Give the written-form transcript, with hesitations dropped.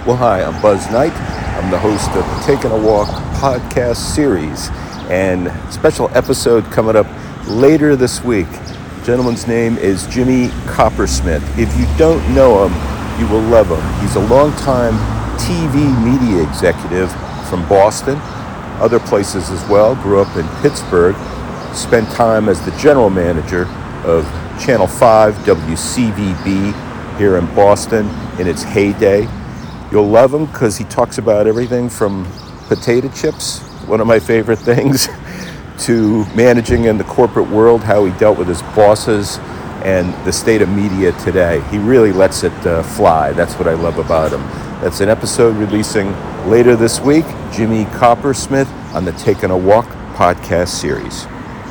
Well, hi, I'm Buzz Knight. I'm the host of the Taking a Walk podcast series, and special episode coming up later this week. The gentleman's name is Jimmy Coppersmith. If you don't know him, you will love him. He's a longtime TV media executive from Boston, other places as well. Grew up in Pittsburgh, spent time as the general manager of Channel 5 WCVB here in Boston in its heyday. You'll love him because he talks about everything from potato chips, one of my favorite things, to managing in the corporate world, how he dealt with his bosses, and the state of media today. He really lets it fly. That's what I love about him. That's an episode releasing later this week, Jimmy Coppersmith on the Taking a Walk podcast series.